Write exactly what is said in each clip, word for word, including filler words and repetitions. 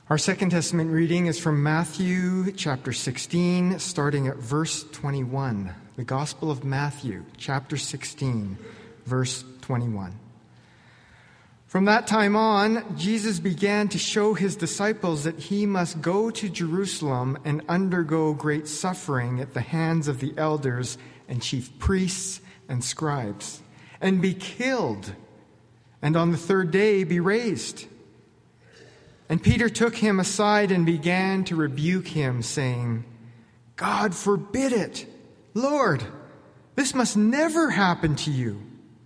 Our Second Testament reading is from Matthew chapter sixteen, starting at verse twenty-one. The Gospel of Matthew, chapter sixteen, verse twenty-one. From that time on, Jesus began to show his disciples that he must go to Jerusalem and undergo great suffering at the hands of the elders and chief priests and scribes, and be killed, and on the third day be raised. And Peter took him aside and began to rebuke him, saying, God forbid it! Lord, this must never happen to you.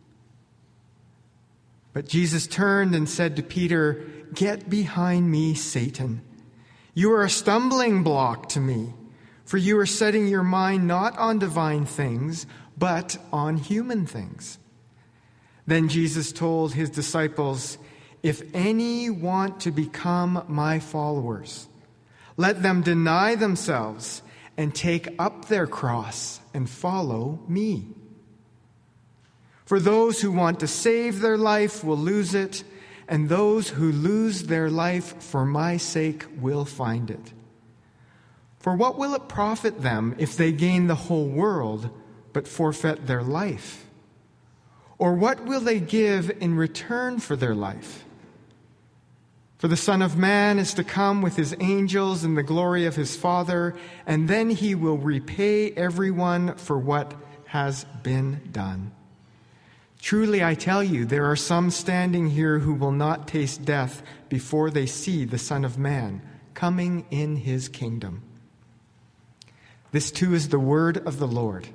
But Jesus turned and said to Peter, Get behind me, Satan. You are a stumbling block to me, for you are setting your mind not on divine things, but on human things. Then Jesus told his disciples, If any want to become my followers, let them deny themselves and take up their cross and follow me. For those who want to save their life will lose it, and those who lose their life for my sake will find it. For what will it profit them if they gain the whole world but forfeit their life? Or what will they give in return for their life? For the Son of Man is to come with his angels in the glory of his Father, and then he will repay everyone for what has been done. Truly, I tell you, there are some standing here who will not taste death before they see the Son of Man coming in his kingdom. This too is the word of the Lord.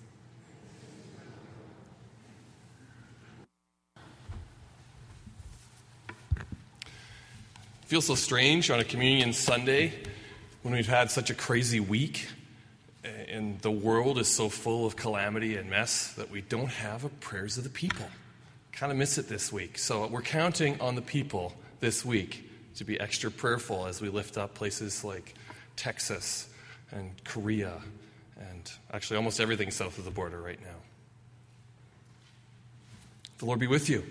It feels so strange on a Communion Sunday when we've had such a crazy week and the world is so full of calamity and mess that we don't have a prayers of the people. Kind of miss it this week. So we're counting on the people this week to be extra prayerful as we lift up places like Texas and Korea and actually almost everything south of the border right now. The Lord be with you.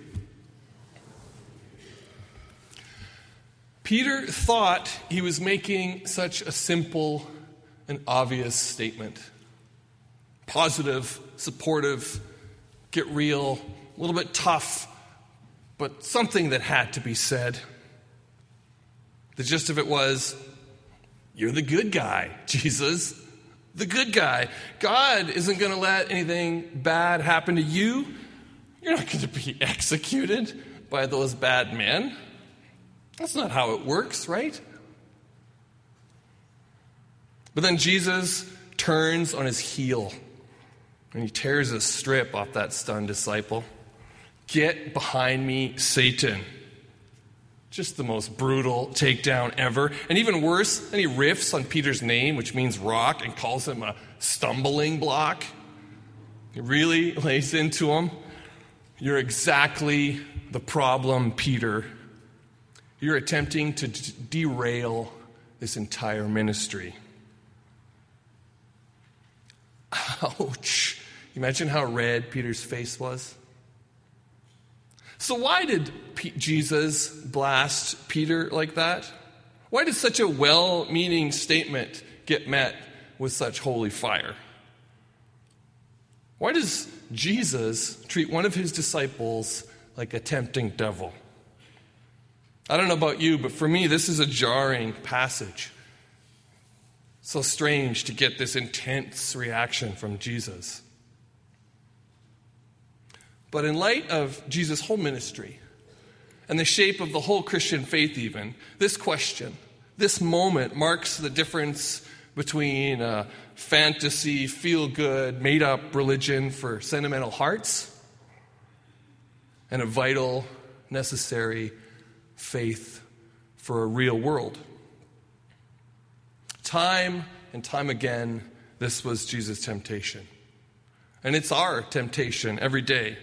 Peter thought he was making such a simple and obvious statement. Positive, supportive, get real, a little bit tough, but something that had to be said. The gist of it was, you're the good guy, Jesus. The good guy. God isn't going to let anything bad happen to you. You're not going to be executed by those bad men. That's not how it works, right? But then Jesus turns on his heel and he tears a strip off that stunned disciple. Get behind me, Satan. Just the most brutal takedown ever. And even worse, then he riffs on Peter's name, which means rock, and calls him a stumbling block. He really lays into him. You're exactly the problem, Peter. You're attempting to d- derail this entire ministry. Ouch. Imagine how red Peter's face was. So why did P- Jesus blast Peter like that? Why did such a well-meaning statement get met with such holy fire? Why does Jesus treat one of his disciples like a tempting devil? I don't know about you, but for me, this is a jarring passage. So strange to get this intense reaction from Jesus. But in light of Jesus' whole ministry and the shape of the whole Christian faith even, this question, this moment marks the difference between a fantasy, feel-good, made-up religion for sentimental hearts and a vital, necessary faith for a real world. Time and time again, this was Jesus' temptation. And it's our temptation every day.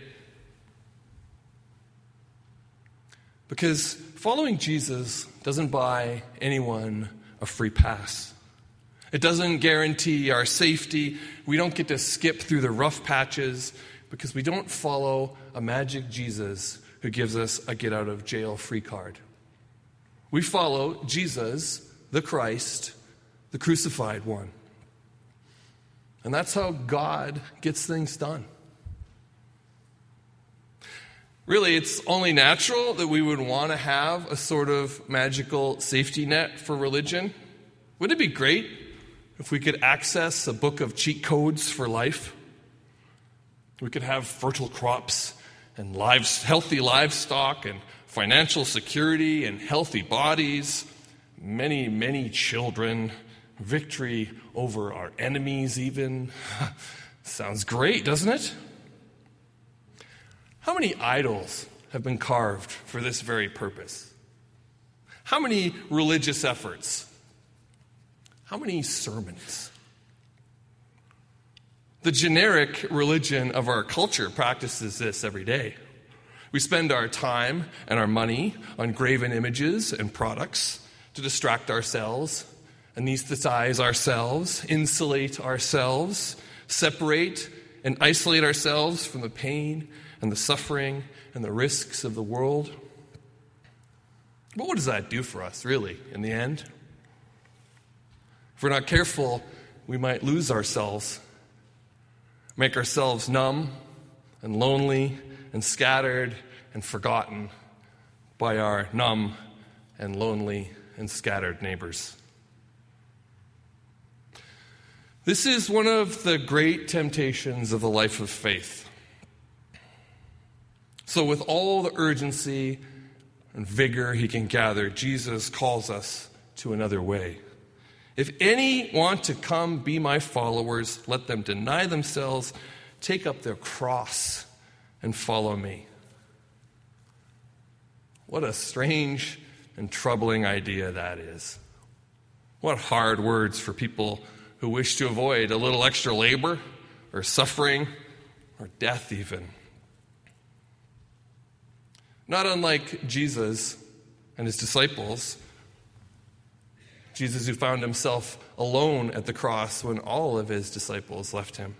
Because following Jesus doesn't buy anyone a free pass. It doesn't guarantee our safety. We don't get to skip through the rough patches because we don't follow a magic Jesus who gives us a get-out-of-jail-free card. We follow Jesus, the Christ, the crucified one. And that's how God gets things done. Really, it's only natural that we would want to have a sort of magical safety net for religion. Wouldn't it be great if we could access a book of cheat codes for life? We could have fertile crops and lives, healthy livestock and financial security and healthy bodies, many, many children, victory over our enemies even. Sounds great, doesn't it? How many idols have been carved for this very purpose? How many religious efforts? How many sermons? The generic religion of our culture practices this every day. We spend our time and our money on graven images and products to distract ourselves, anesthetize ourselves, insulate ourselves, separate and isolate ourselves from the pain and the suffering and the risks of the world. But what does that do for us, really, in the end? If we're not careful, we might lose ourselves, make ourselves numb and lonely and scattered and forgotten by our numb and lonely and scattered neighbors. This is one of the great temptations of the life of faith. So with all the urgency and vigor he can gather, Jesus calls us to another way. If any want to come be my followers, let them deny themselves, take up their cross, and follow me. What a strange and troubling idea that is. What hard words for people who wish to avoid a little extra labor or suffering or death even. Not unlike Jesus and his disciples, Jesus who found himself alone at the cross when all of his disciples left him.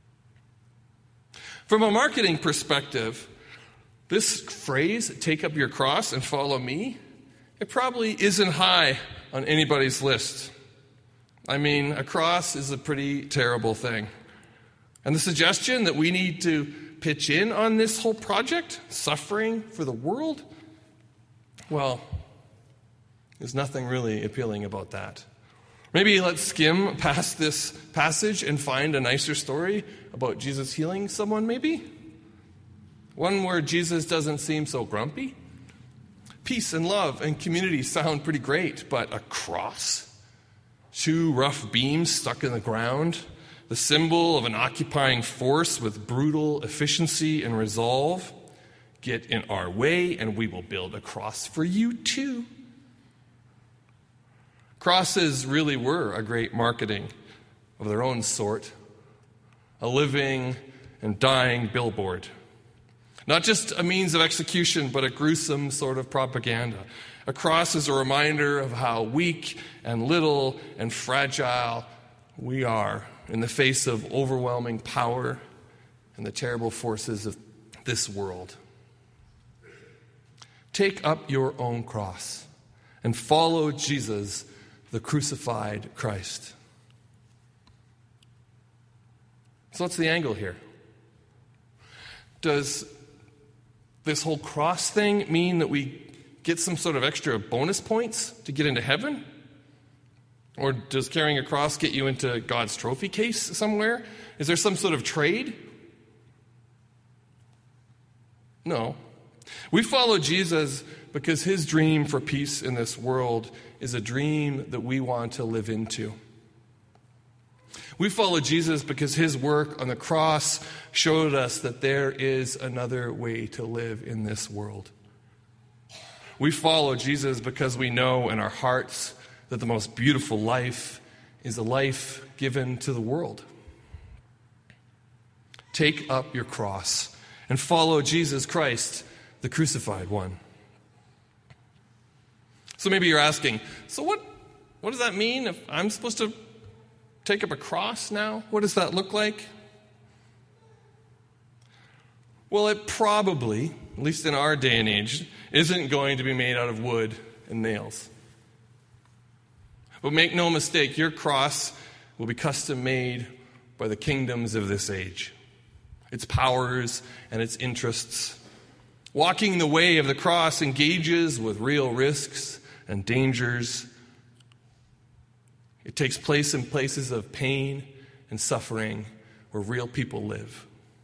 From a marketing perspective, this phrase, take up your cross and follow me, it probably isn't high on anybody's list. I mean, a cross is a pretty terrible thing. And the suggestion that we need to pitch in on this whole project, suffering for the world, well, there's nothing really appealing about that. Maybe let's skim past this passage and find a nicer story about Jesus healing someone, maybe? One where Jesus doesn't seem so grumpy. Peace and love and community sound pretty great, but a cross? Two rough beams stuck in the ground? The symbol of an occupying force with brutal efficiency and resolve? Get in our way and we will build a cross for you too. Crosses really were a great marketing of their own sort. A living and dying billboard. Not just a means of execution, but a gruesome sort of propaganda. A cross is a reminder of how weak and little and fragile we are in the face of overwhelming power and the terrible forces of this world. Take up your own cross and follow Jesus, the crucified Christ. So what's the angle here? Does this whole cross thing mean that we get some sort of extra bonus points to get into heaven? Or does carrying a cross get you into God's trophy case somewhere? Is there some sort of trade? No. We follow Jesus because his dream for peace in this world is a dream that we want to live into. We follow Jesus because his work on the cross showed us that there is another way to live in this world. We follow Jesus because we know in our hearts that the most beautiful life is a life given to the world. Take up your cross and follow Jesus Christ, the crucified one. So maybe you're asking, so what, what does that mean if I'm supposed to take up a cross now? What does that look like? Well, it probably, at least in our day and age, isn't going to be made out of wood and nails. But make no mistake, your cross will be custom made by the kingdoms of this age, its powers and its interests. Walking the way of the cross engages with real risks and dangers. It takes place in places of pain and suffering where real people live.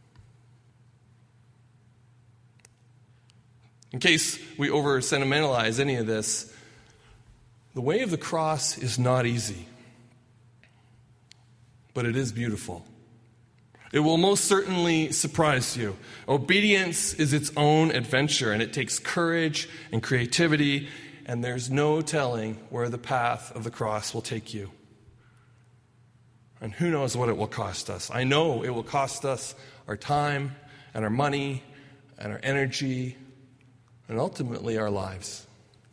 In case we over-sentimentalize any of this, the way of the cross is not easy, but it is beautiful. It will most certainly surprise you. Obedience is its own adventure, and it takes courage and creativity, and there's no telling where the path of the cross will take you. And who knows what it will cost us. I know it will cost us our time and our money and our energy and ultimately our lives.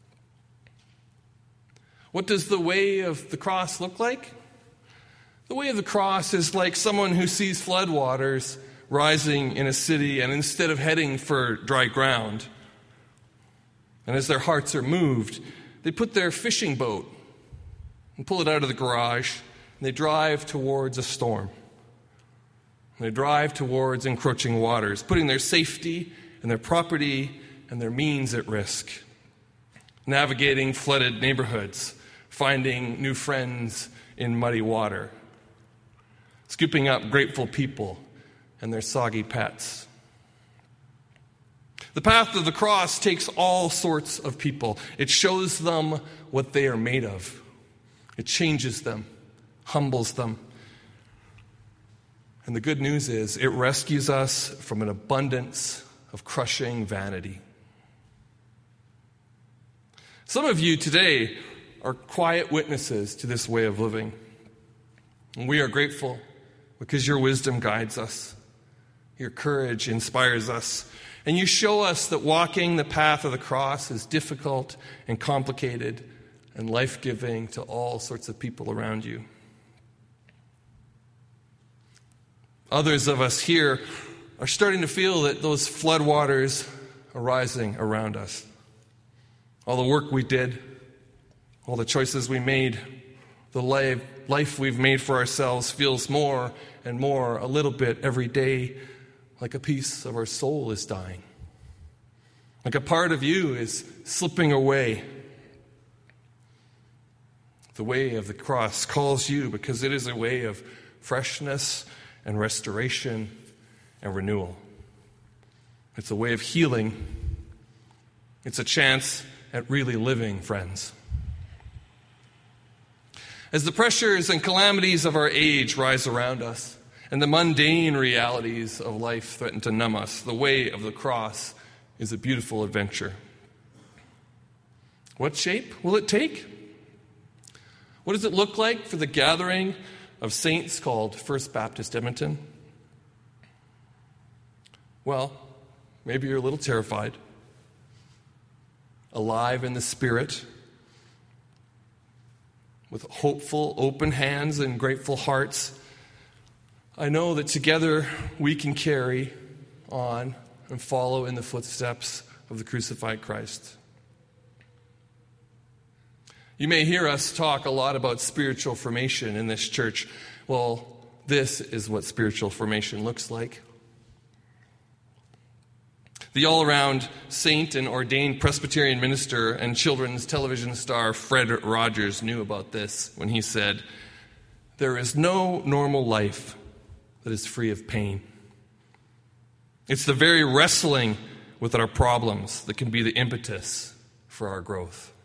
What does the way of the cross look like? The way of the cross is like someone who sees floodwaters rising in a city, and instead of heading for dry ground, and as their hearts are moved, they put their fishing boat and pull it out of the garage, and they drive towards a storm. And they drive towards encroaching waters, putting their safety and their property and their means at risk. Navigating flooded neighborhoods, finding new friends in muddy water, scooping up grateful people and their soggy pets. The path of the cross takes all sorts of people. It shows them what they are made of. It changes them, humbles them. And the good news is it rescues us from an abundance of crushing vanity. Some of you today are quiet witnesses to this way of living. And we are grateful because your wisdom guides us. Your courage inspires us. And you show us that walking the path of the cross is difficult and complicated and life-giving to all sorts of people around you. Others of us here are starting to feel that those floodwaters are rising around us. All the work we did, all the choices we made, the life, life we've made for ourselves feels more and more, a little bit every day, like a piece of our soul is dying. Like a part of you is slipping away. The way of the cross calls you because it is a way of freshness and restoration and renewal. It's a way of healing. It's a chance at really living, friends. As the pressures and calamities of our age rise around us, and the mundane realities of life threaten to numb us, the way of the cross is a beautiful adventure. What shape will it take? What does it look like for the gathering of saints called First Baptist Edmonton? Well, maybe you're a little terrified, alive in the Spirit, with hopeful, open hands and grateful hearts. I know that together we can carry on and follow in the footsteps of the crucified Christ. You may hear us talk a lot about spiritual formation in this church. Well, this is what spiritual formation looks like. The all-around saint and ordained Presbyterian minister and children's television star Fred Rogers knew about this when he said, "There is no normal life that is free of pain. It's the very wrestling with our problems that can be the impetus for our growth."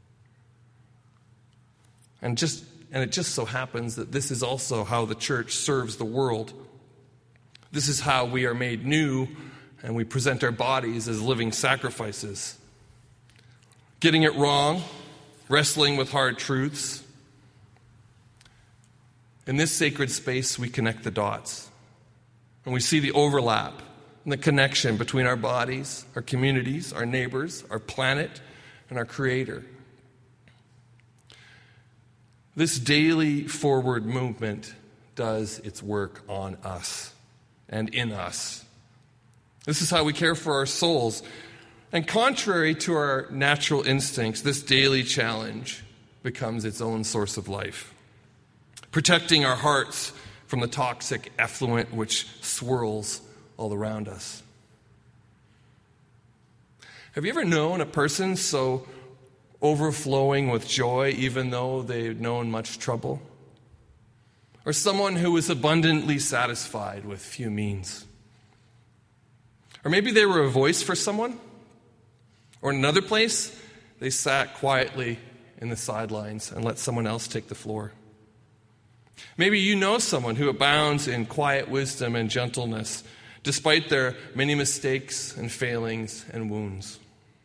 And just and it just so happens that this is also how the church serves the world. This is how we are made new and we present our bodies as living sacrifices. Getting it wrong, wrestling with hard truths. In this sacred space, we connect the dots. And we see the overlap and the connection between our bodies, our communities, our neighbors, our planet, and our Creator. This daily forward movement does its work on us and in us. This is how we care for our souls. And contrary to our natural instincts, this daily challenge becomes its own source of life, protecting our hearts from the toxic effluent which swirls all around us. Have you ever known a person so overflowing with joy even though they've known much trouble? Or someone who was abundantly satisfied with few means? Or maybe they were a voice for someone? Or in another place, they sat quietly in the sidelines and let someone else take the floor. Maybe you know someone who abounds in quiet wisdom and gentleness, despite their many mistakes and failings and wounds.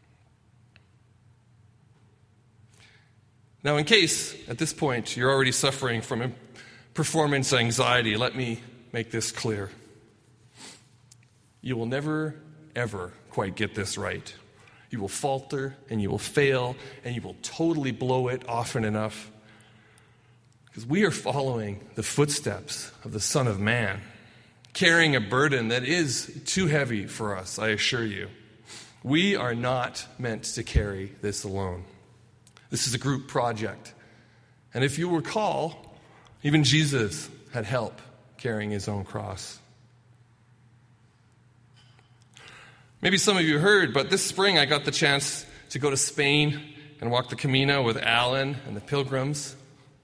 Now, in case, at this point, you're already suffering from performance anxiety, let me make this clear. You will never, ever quite get this right. You will falter, and you will fail, and you will totally blow it often enough. Because we are following the footsteps of the Son of Man, carrying a burden that is too heavy for us, I assure you. We are not meant to carry this alone. This is a group project. And if you recall, even Jesus had help carrying his own cross. Maybe some of you heard, but this spring I got the chance to go to Spain and walk the Camino with Alan and the pilgrims.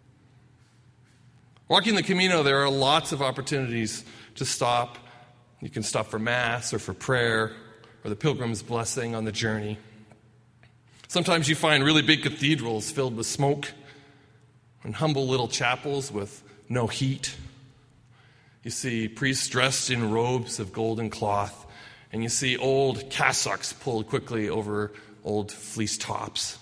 Walking the Camino, there are lots of opportunities to stop. You can stop for Mass or for prayer or the pilgrim's blessing on the journey. Sometimes you find really big cathedrals filled with smoke and humble little chapels with no heat. You see priests dressed in robes of golden cloth, and you see old cassocks pulled quickly over old fleece tops.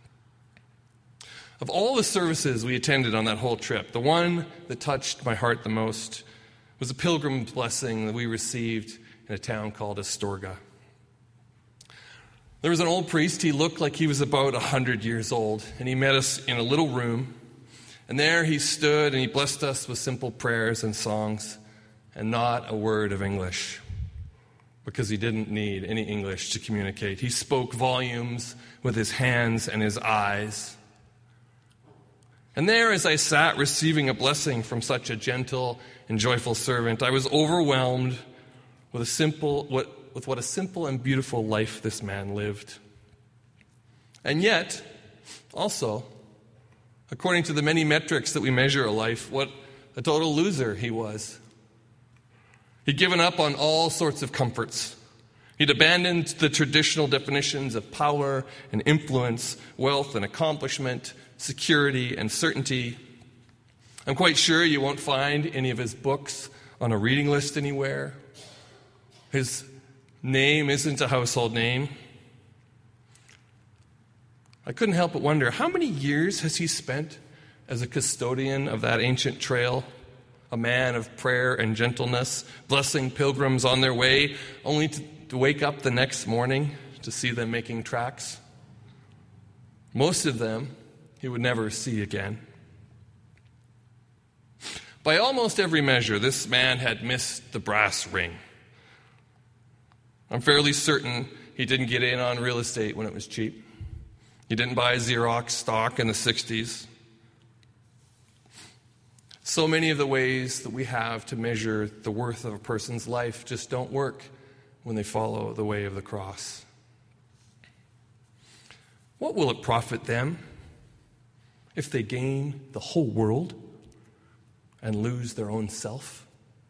Of all the services we attended on that whole trip, the one that touched my heart the most was a pilgrim's blessing that we received in a town called Astorga. There was an old priest. He looked like he was about one hundred years old, and he met us in a little room. And there he stood, and he blessed us with simple prayers and songs, and not a word of English, because he didn't need any English to communicate. He spoke volumes with his hands and his eyes. And there, as I sat receiving a blessing from such a gentle and joyful servant, I was overwhelmed with a simple, what, with what a simple and beautiful life this man lived. And yet, also, according to the many metrics that we measure a life, what a total loser he was. He'd given up on all sorts of comforts. He'd abandoned the traditional definitions of power and influence, wealth and accomplishment, security and certainty. I'm quite sure you won't find any of his books on a reading list anywhere. His name isn't a household name. I couldn't help but wonder, how many years has he spent as a custodian of that ancient trail? A man of prayer and gentleness, blessing pilgrims on their way, only to, to wake up the next morning to see them making tracks. Most of them he would never see again. By almost every measure, this man had missed the brass ring. I'm fairly certain he didn't get in on real estate when it was cheap. He didn't buy Xerox stock in the sixties. So many of the ways that we have to measure the worth of a person's life just don't work when they follow the way of the cross. What will it profit them if they gain the whole world and lose their own self?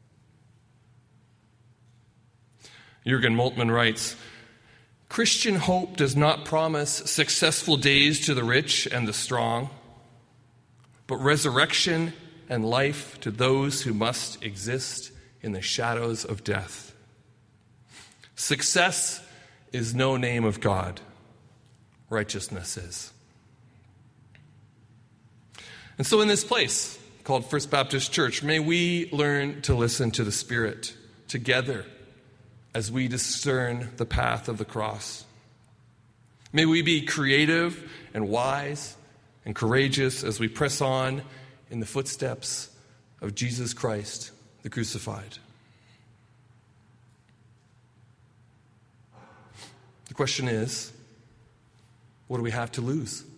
Jürgen Moltmann writes, Christian hope does not promise successful days to the rich and the strong, but resurrection and life to those who must exist in the shadows of death. Success is no name of God. Righteousness is. And so in this place called First Baptist Church, may we learn to listen to the Spirit together as we discern the path of the cross. May we be creative and wise and courageous as we press on in the footsteps of Jesus Christ, the crucified. The The question is, what do we have to lose?